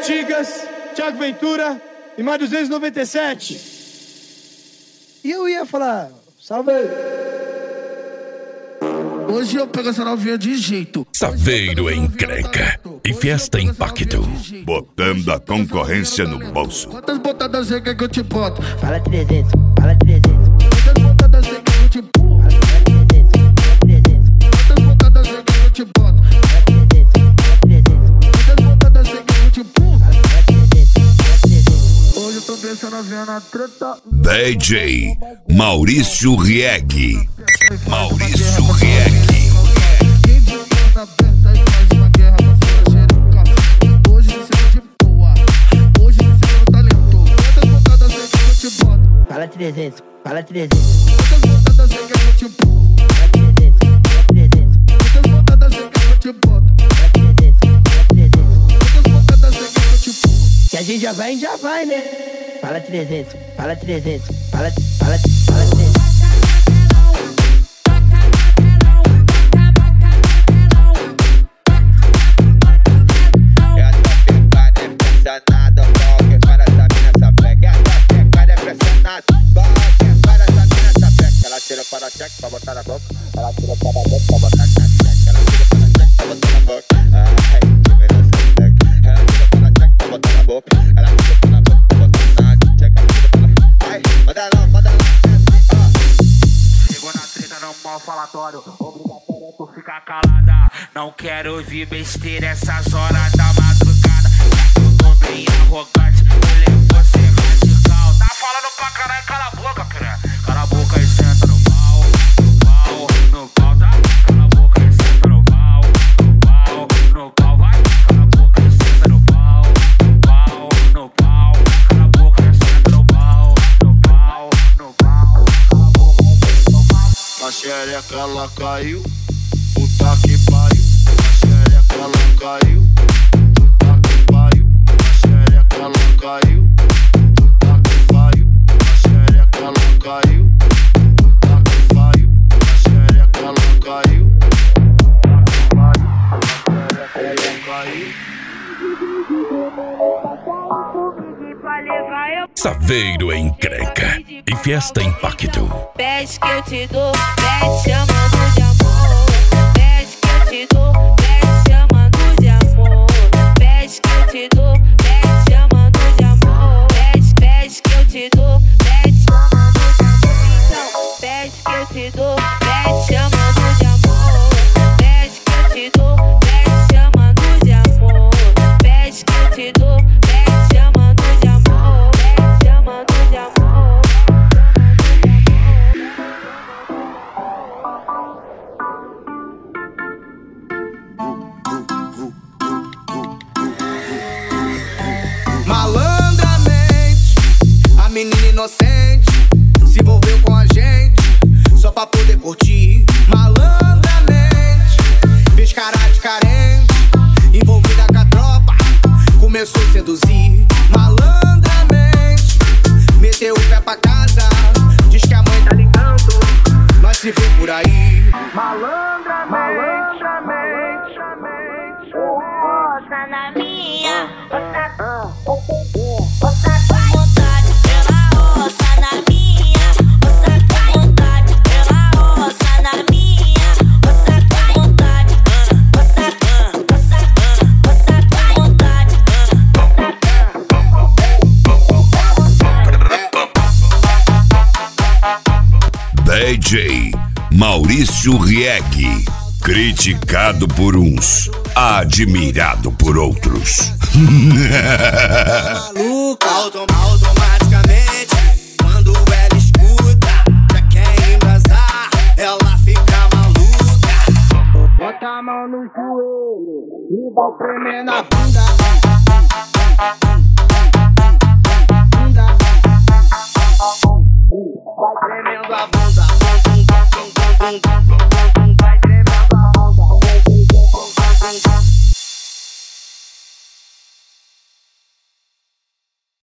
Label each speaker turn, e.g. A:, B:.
A: Tigas, Thiago Ventura e mais 297. E eu ia falar, salve aí.
B: Hoje eu pego essa novinha de jeito.
C: Saveiro encrenca e festa impacto.
D: Botando a concorrência no bolso.
B: Quantas botadas você quer que eu te boto?
E: Fala 300, fala 300.
B: Quantas botadas você quer que eu te boto?
E: Fala 300, fala 300.
B: Quantas botadas você quer que eu te boto?
E: Fala 300, fala 300.
B: Quantas botadas você quer que eu te boto?
E: Fala 300, fala 300.
B: Hoje eu tô pensando a ver na treta.
D: DJ Maurício Rieg. Maurício Rieg.
B: Quem de mão aberta e faz uma guerra pra sua xereca. Hoje você é de boa. Hoje você é um talento. Quantas botadas você quer que eu te boto?
E: Fala 300, fala 300.
B: Quantas botadas você quer que eu te boto?
E: Fala 300, fala 300.
B: Quantas botadas você quer que eu te boto?
E: Fala 300, fala 300.
B: Quantas botadas você quer que eu te boto?
A: Se a gente já vai, né?
E: Fala 300, fala 300. Fala 300.
F: Tira para check pra botar na boca. Ela tira para a boca pra botar na check. Ela tira para check pra botar na boca. Ai, que vem nessa check. Ela tira para check pra botar na boca. Ela tira para boca pra botar na check. Ela tira para. Ai, manda lá.
G: Chegou na treta no mal falatório. Obrigatório é tu ficar calada. Não quero ouvir besteira essas horas da madrugada. Eu tô bem arrogante. Eu levo você radical. Tá falando pra caralho, cala a boca, piranha. Cala a boca e senta no pau, tá? Cala a boca e senta no pau, vai. Cala a boca e senta no pau, cala a boca e senta no pau, cala a boca e senta no pau.
B: A xereca ela caiu, puta que pariu. A xereca ela caiu, puta que pariu. A xereca ela caiu, puta que pariu. A xereca ela caiu, puta que pariu. A xereca ela caiu, puta que pariu. A xereca ela caiu.
C: Saveiro encrenca e festa impacto.
H: Pede que eu te dou, pede chamando de amor. Pede que eu te dou, pede chamando de amor. Pede que eu te dou, pede chamando de amor. Pede que eu te dou, pede chamando de amor. Então, pede que eu te dou, pede chamando de amor. Pede que eu te dou, pede chamando de amor. Pede que eu te dou, pede chamando de amor. Pede chamando de amor.
I: Malandramente, a menina inocente se envolveu com a gente só pra poder curtir. Malandramente, fez cara de carente, envolvida com a tropa, começou a seduzir. Malandramente, meteu o pé pra casa, diz que a mãe tá ligando, nós se vê por aí. Malandramente,
H: Boca na minha, boca com vontade, ela ossa na minha, ossa com vontade, ela ossa na minha, ossa com vontade, ossa com vontade.
D: DJ Maurício Rieg. Criticado por uns, admirado por outros.
I: maluca. Automaticamente, quando ela escuta, já quer embrasar, ela fica maluca. Bota a mão no joelho e vai tremer na bunda.